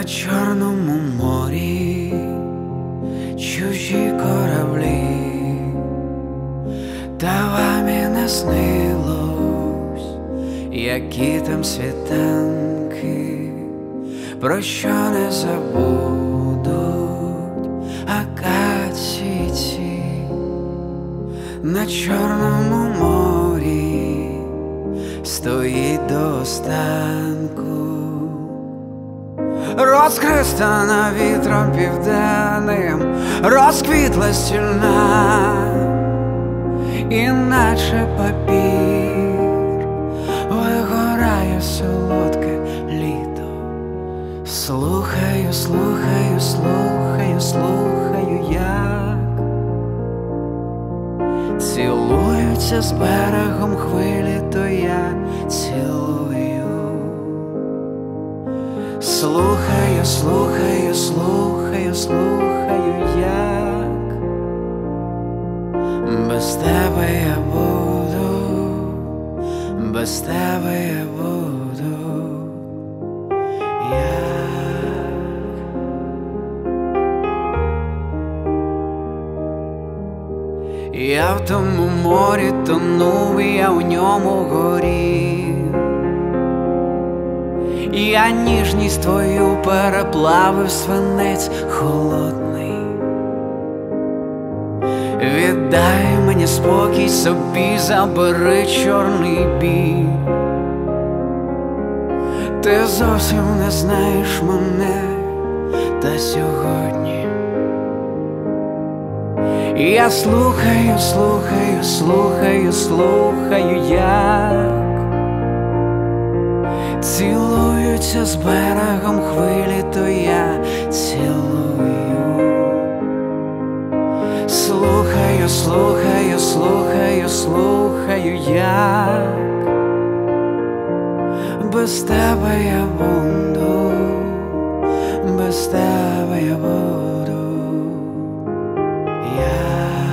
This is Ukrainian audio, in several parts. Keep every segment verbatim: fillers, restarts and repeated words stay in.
Чорному морі чужі кораблі, та вам і не снилось, які там світанки, про що не забудуть акації ці. На Чорному морі стоїть до останку розхристана вітром південним, розквітла стільна, іначе папір вигорає солодке літо. Слухаю, слухаю, слухаю, слухаю, як цілуються з берегом хвилі, то я цілую. Слухаю, слухаю, слухаю, слухаю, як без тебе я буду, без тебе я буду, як. Я в тому морі тонув, я у ньому горів. Я ніжність твою переплавив, свинець холодний. Віддай мені спокій собі, забери чорний біль. Ти зовсім не знаєш мене, та сьогодні я слухаю, слухаю, слухаю, слухаю, як цілуються з берегом хвилі, то я цілую. Слухаю, слухаю, слухаю, слухаю, як без тебе я буду, без тебе я буду, як.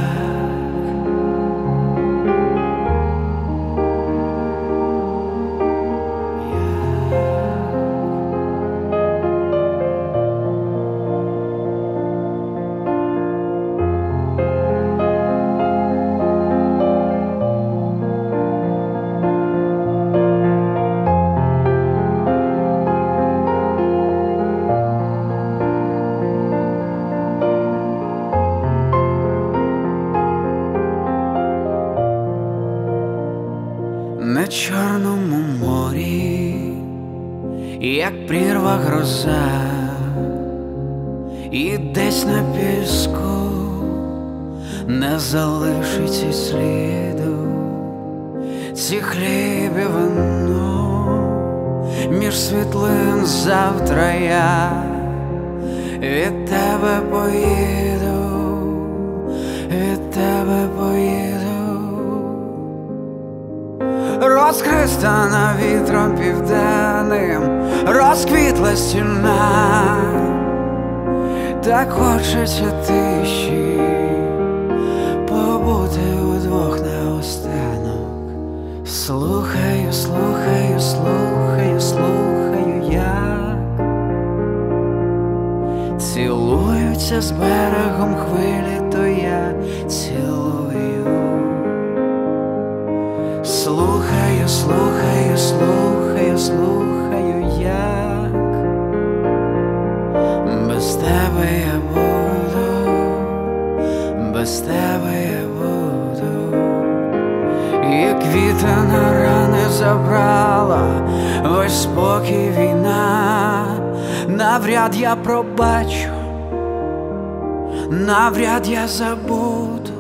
На Чорному морі, як прірва гроза, і десь на піску не залишиться сліду. Ці хліб і вино між світлин, завтра я від тебе поїду, від тебе поїду. Розхристана вітром південним, розквітла стільна, так хочеться тиші, побути удвох наостанок. Слухаю, слухаю, слухаю, слухаю, як цілуються з берегом хвилі, то я цілую. Слухаю, слухаю, слухаю, слухаю, як без тебе я буду, без тебе я буду. І квіти на рани забрала, весь спокій війна. Навряд я пробачу, навряд я забуду,